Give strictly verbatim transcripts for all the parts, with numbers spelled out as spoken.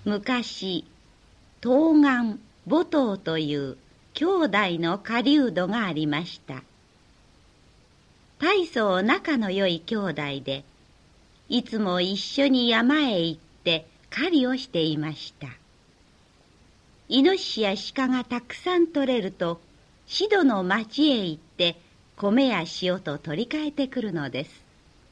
昔、東岸母頭という兄弟の狩人がありました。大層仲の良い兄弟で、いつも一緒に山へ行って狩りをしていました。イノシシや鹿がたくさん取れると、シドの町へ行って米や塩と取り替えてくるのです。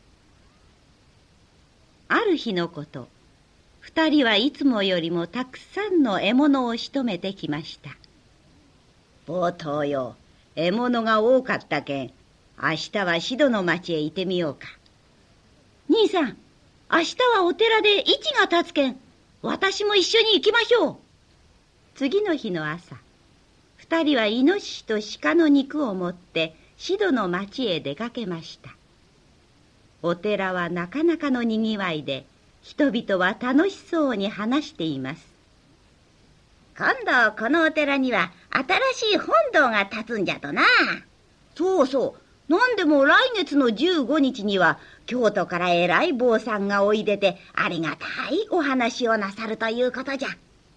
ある日のこと、二人はいつもよりもたくさんの獲物を仕留めてきました。 母頭よ、獲物が多かったけん、明日はシドの町へ行ってみようか。 兄さん、明日はお寺で市が立つけん、私も一緒に行きましょう。次の日の朝、二人はイノシシと鹿の肉を持ってシドの町へ出かけました。お寺はなかなかのにぎわいで、人々は楽しそうに話しています。 今度このお寺には新しい本堂が建つんじゃとな。 そうそう、なんでも来月のじゅうごにちには京都から偉い坊さんがおいでて、ありがたいお話をなさるということじゃ。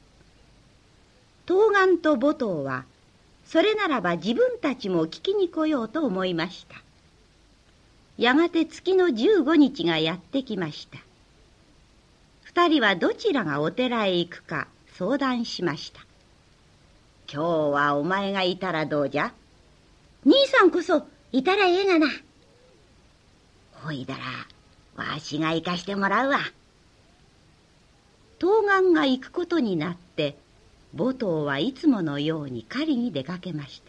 東岸と母頭は、それならば自分たちも聞きに来ようと思いました。やがて月のじゅうごにちがやってきました。二人はどちらがお寺へ行くか相談しました。 今日はお前がいたらどうじゃ？ 兄さんこそいたらええがな。 ほいだら、わしが行かしてもらうわ。 東岸が行くことになって、母頭はいつものように狩りに出かけました。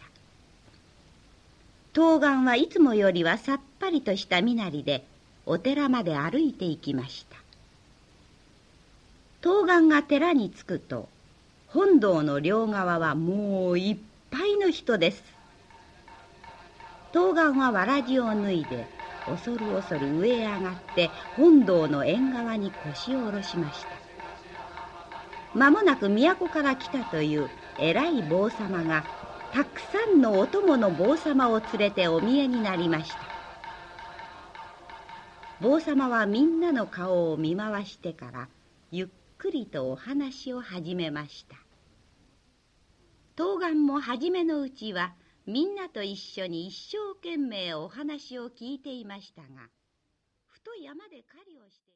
東岸はいつもよりはさっぱりとした身なりで、お寺まで歩いて行きました。東岸が寺に着くと、本堂の両側はもういっぱいの人です。東岸はわらじを脱いで、恐る恐る上へ上がって本堂の縁側に腰を下ろしました。間もなく都から来たという偉い坊様が、たくさんのお供の坊様を連れてお見えになりました。坊様はみんなの顔を見回してから、ゆっくりとお話を始めました。東岸も初めのうちは、みんなと一緒に一生懸命お話を聞いていましたが、ふと山で狩りをして